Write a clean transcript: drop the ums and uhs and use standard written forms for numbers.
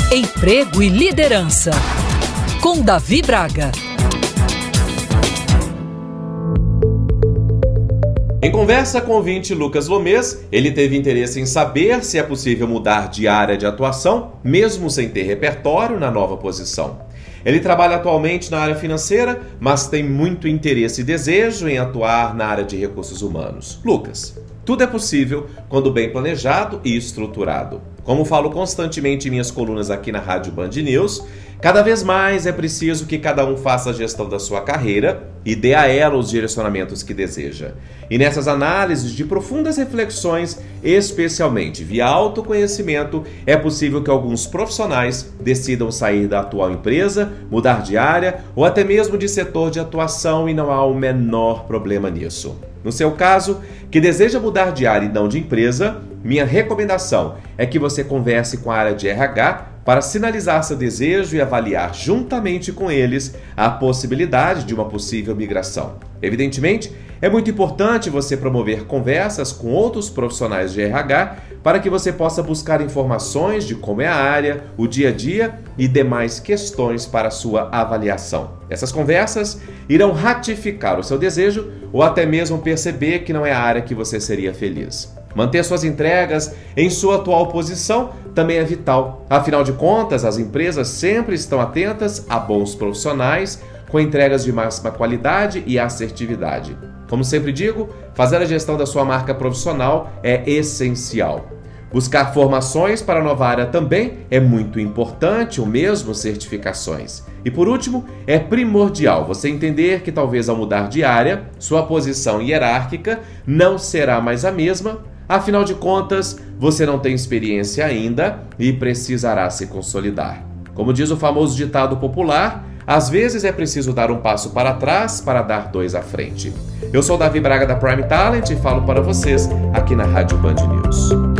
Emprego e Liderança, com Davi Braga. Em conversa com o ouvinte Lucas Lomez, ele teve interesse em saber se é possível mudar de área de atuação, mesmo sem ter repertório na nova posição. Ele trabalha atualmente na área financeira, mas tem muito interesse e desejo em atuar na área de recursos humanos. Lucas, tudo é possível quando bem planejado e estruturado. Como falo constantemente em minhas colunas aqui na Rádio Band News, cada vez mais é preciso que cada um faça a gestão da sua carreira e dê a ela os direcionamentos que deseja. E nessas análises de profundas reflexões, especialmente via autoconhecimento, é possível que alguns profissionais decidam sair da atual empresa, mudar de área ou até mesmo de setor de atuação, e não há o menor problema nisso. No seu caso, que deseja mudar de área e não de empresa, minha recomendação é que você converse com a área de RH para sinalizar seu desejo e avaliar juntamente com eles a possibilidade de uma possível migração. Evidentemente, é muito importante você promover conversas com outros profissionais de RH para que você possa buscar informações de como é a área, o dia a dia e demais questões para a sua avaliação. Essas conversas irão ratificar o seu desejo ou até mesmo perceber que não é a área que você seria feliz. Manter suas entregas em sua atual posição também é vital. Afinal de contas, as empresas sempre estão atentas a bons profissionais com entregas de máxima qualidade e assertividade. Como sempre digo, fazer a gestão da sua marca profissional é essencial. Buscar formações para a nova área também é muito importante, ou mesmo certificações. E por último, é primordial você entender que talvez ao mudar de área, sua posição hierárquica não será mais a mesma. Afinal de contas, você não tem experiência ainda e precisará se consolidar. Como diz o famoso ditado popular, às vezes é preciso dar um passo para trás para dar dois à frente. Eu sou Davi Braga da Prime Talent e falo para vocês aqui na Rádio Band News.